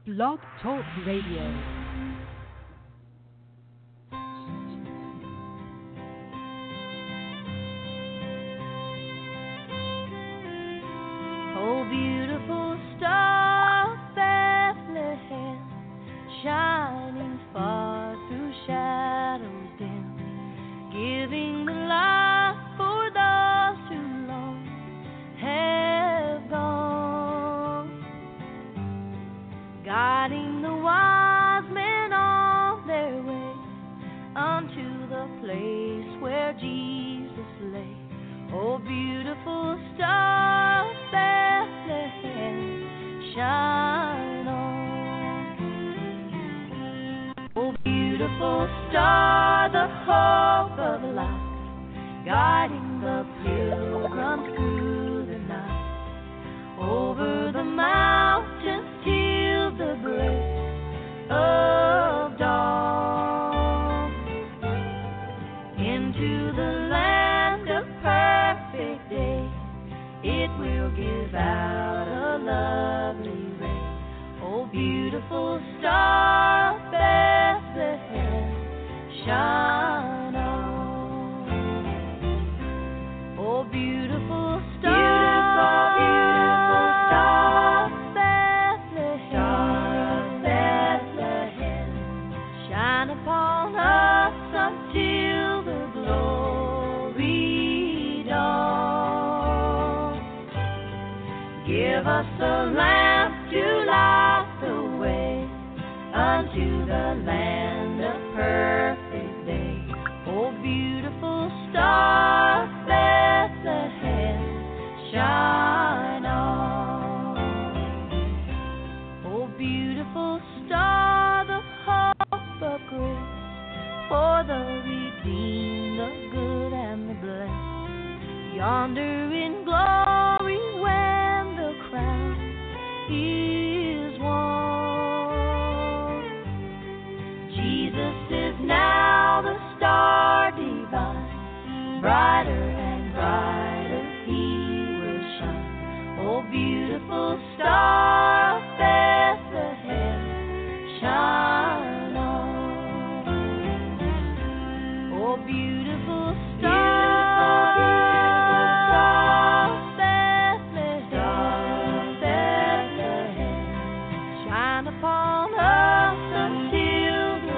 Blog Talk Radio. Oh, beautiful star of Bethlehem, shining far through shadows dim, giving the light for those who long have gone, guiding the wise men on their way unto the place where Jesus lay. Oh, beautiful star of Bethlehem, shine on. Oh, beautiful star, the hope of life, guiding the pilgrims through the night, over the mountains till the break of dawn, into the land of perfect day. It will give out a lovely ray. Oh, beautiful star of Bethlehem, shine on. Oh, beautiful star, beautiful star of Bethlehem, shine upon us until the glory dawn. Give us a lamp to light the way unto the land of perfect day. Oh, beautiful star of Bethlehem, shine on. Oh, beautiful star, the hope of grace, for the redeemed, the good and the blessed, yonder in glory when the crown is won. Jesus is now the star divine, brighter and brighter he will shine. Oh, beautiful star of Bethlehem, shine on. Oh, beautiful star of Bethlehem, shine upon us until the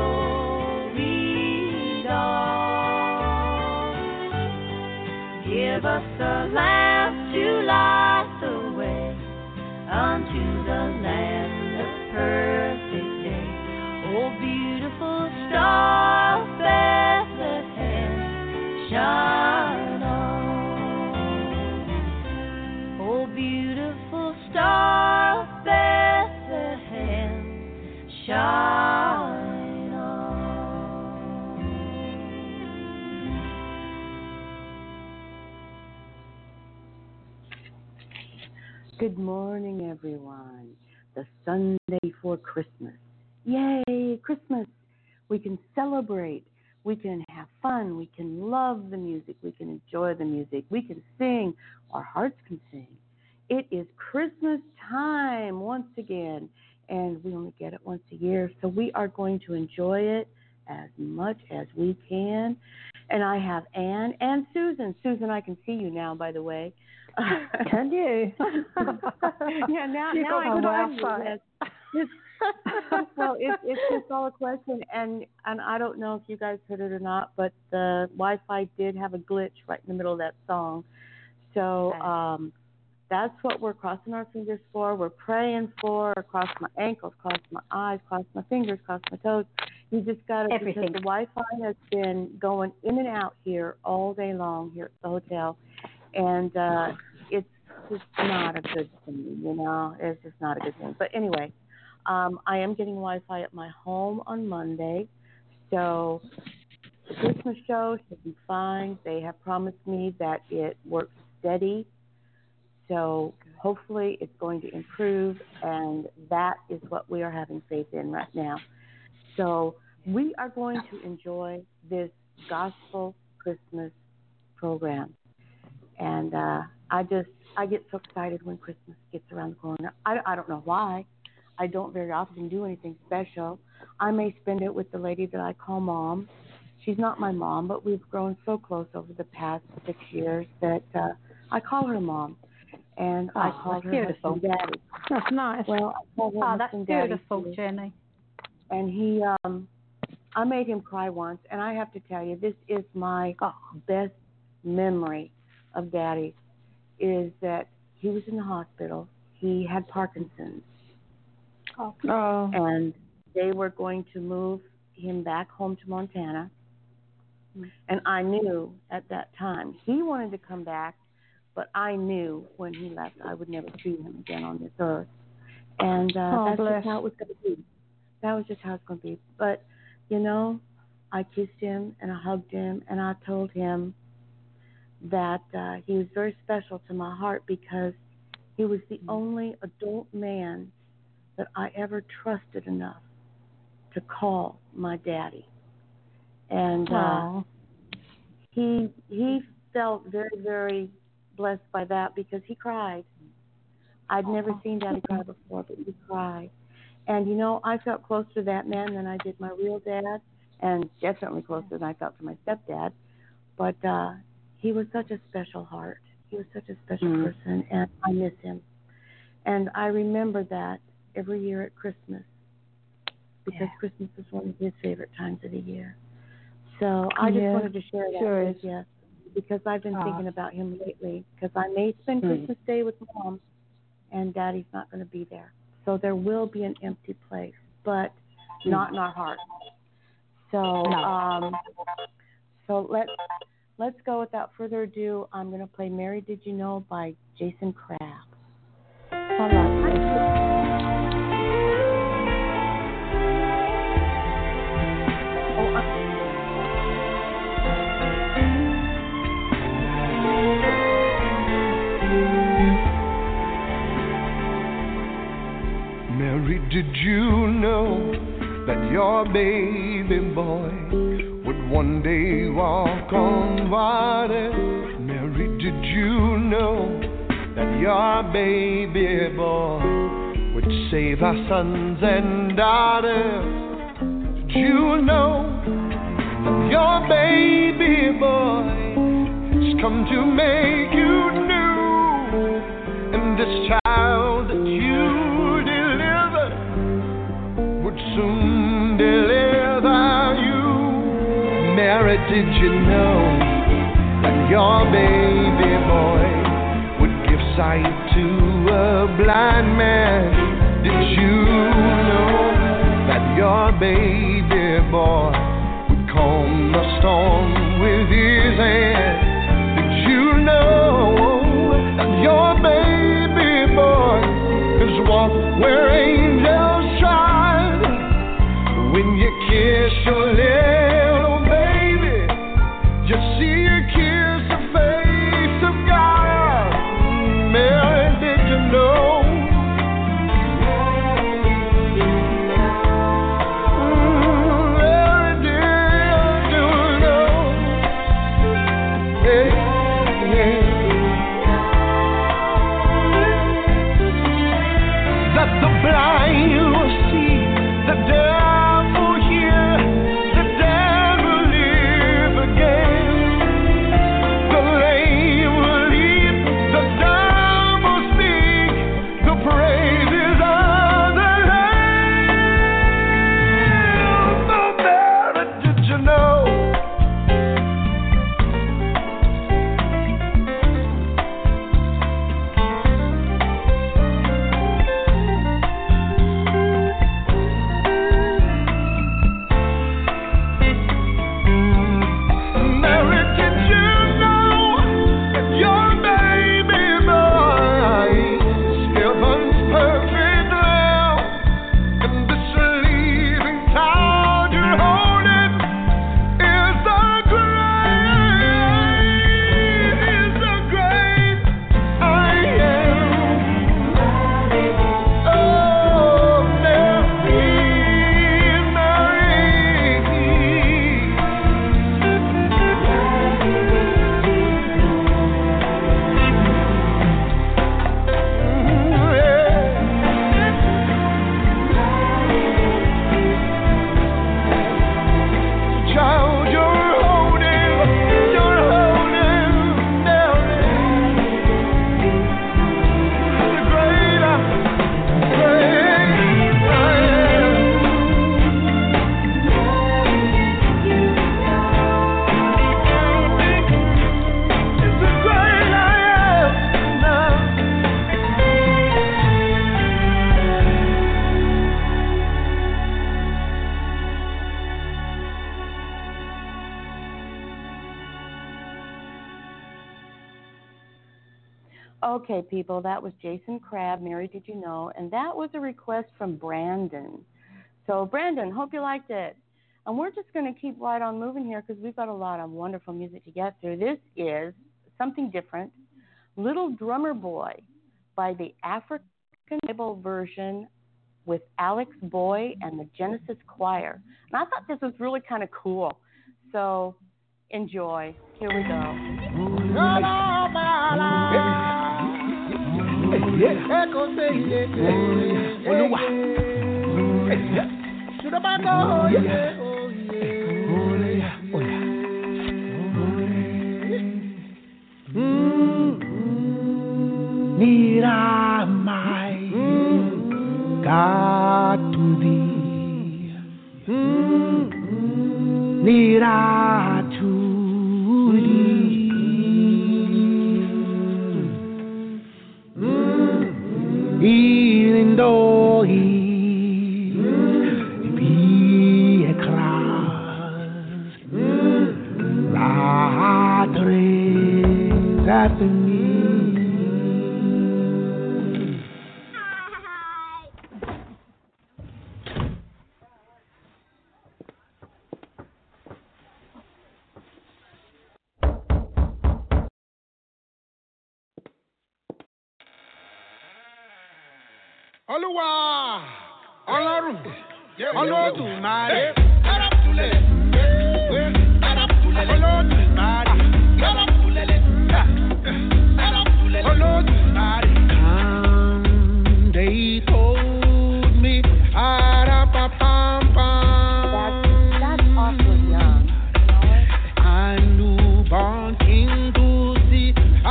glory dawn. Give us a lamp to light the way unto the land of perfect day. Oh, beautiful star of Bethlehem, shine on. Oh, beautiful star of Bethlehem, shine on. Good morning, everyone. The Sunday before Christmas. Yay, Christmas. We can celebrate. We can have fun. We can love the music. We can enjoy the music. We can sing. Our hearts can sing. It is Christmas time once again, and we only get it once a year, so we are going to enjoy it as much as we can. And I have Ann and Susan. Susan, I can see you now, by the way. Can you? Yeah, now You now got I my can Wi-Fi. Well, it's just all a question, and I don't know if you guys heard it or not, but the Wi-Fi did have a glitch right in the middle of that song. So that's what we're crossing our fingers for. We're praying for. Cross my ankles, cross my eyes, cross my fingers, cross my toes. You just got to, because the Wi-Fi has been going in and out here all day long here at the hotel, and it's just not a good thing, you know. It's just not a good thing. But anyway, I am getting Wi-Fi at my home on Monday, so the Christmas show should be fine. They have promised me that it works steady, so hopefully it's going to improve, and that is what we are having faith in right now. So we are going to enjoy this gospel Christmas program, and I get so excited when Christmas gets around the corner. I don't know why. I don't very often do anything special. I may spend it with the lady that I call Mom. She's not my mom, but we've grown so close over the past 6 years that I call her Mom. And I call her beautiful. husband Daddy. That's nice. Well, I call her that's husband Daddy beautiful, too. Jenny. And he, I made him cry once, and I have to tell you, this is my best memory of Daddy, is that he was in the hospital. He had Parkinson's. Oh. And they were going to move him back home to Montana. And I knew at that time he wanted to come back, but I knew when he left I would never see him again on this earth. And that's just how it was going to be. That was just how it's going to be. But, you know, I kissed him and I hugged him and I told him that he was very special to my heart because he was the only adult man that I ever trusted enough to call my daddy. And he felt very, very blessed by that because he cried. I'd never seen Daddy cry before, but he cried. And, you know, I felt closer to that man than I did my real dad, and definitely closer than I felt to my stepdad. But he was such a special heart. He was such a special person, and I miss him. And I remember that every year at Christmas because Christmas is one of his favorite times of the year. So I just wanted to share that with you because I've been thinking about him lately because I may spend Christmas Day with Mom and Daddy's not going to be there. So there will be an empty place, but not in our heart. So so let's go without further ado. I'm going to play Mary Did You Know by Jason Crabb. All right. Mary, did you know that your baby boy would one day walk on water? Mary, did you know that your baby boy would save our sons and daughters? Did you know that your baby boy has come to make you new? And this child that you soon deliver you. Mary, did you know that your baby boy would give sight to a blind man? Did you know that your baby boy would calm the storm with his hand? Did you know that your baby boy has walked where angels trod? When you kiss your little baby, you see you kiss the face of God. Mary, did you know? Mary, did you know? Hey, hey. That the blind will see, the deaf Okay, people, that was Jason Crabb, Mary Did You Know? And that was a request from Brandon. So, Brandon, hope you liked it. And we're just going to keep right on moving here because we've got a lot of wonderful music to get through. This is something different, Little Drummer Boy by the African Bible version with Alex Boy and the Genesis Choir. And I thought this was really kind of cool. So, enjoy. Here we go. Mira my God to thee, Mira to thee, even though he be a cross, that raise after me. Olúwa Ọlọ́run Olódùmarè Olódùmarè. Come, they told me, That's awfully young. a newborn king to see,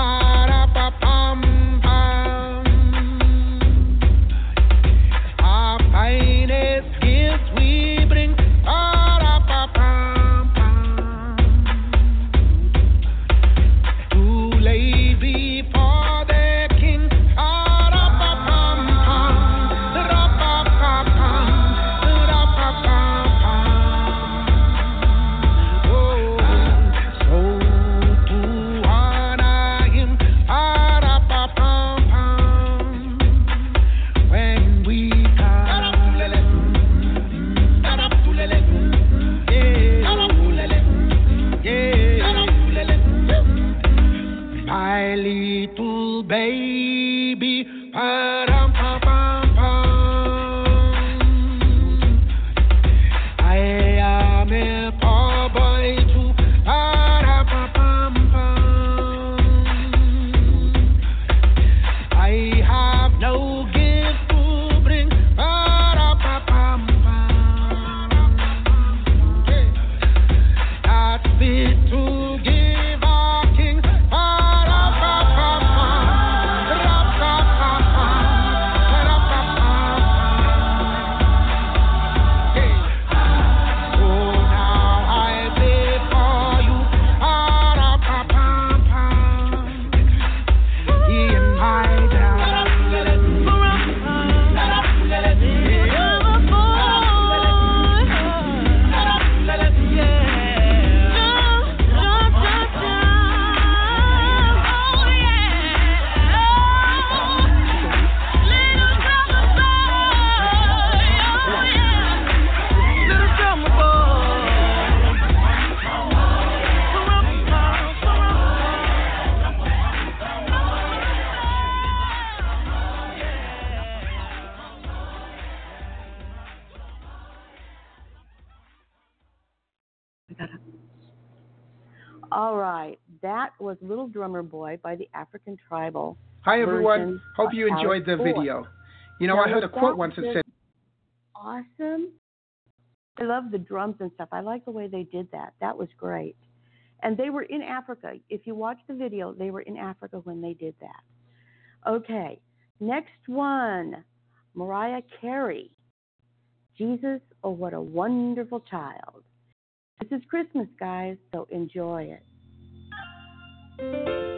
our finest gifts we bring, to lay before the king, so to honor him, when we my little baby, I am a poor boy too, I have no gift to bring, not fit to give our king, so now I play for you, in my All right. That was Little Drummer Boy by the African Tribal. Hi everyone, version hope of you enjoyed the Alex Boy. video. You know, Now, I heard a was quote that once that just said, awesome. I love the drums and stuff. I like the way they did that. That was great. And they were in Africa. If you watch the video, they were in Africa when they did that. Okay. Next one, Mariah Carey. Jesus, oh, what a wonderful child. This is Christmas, guys, so enjoy it.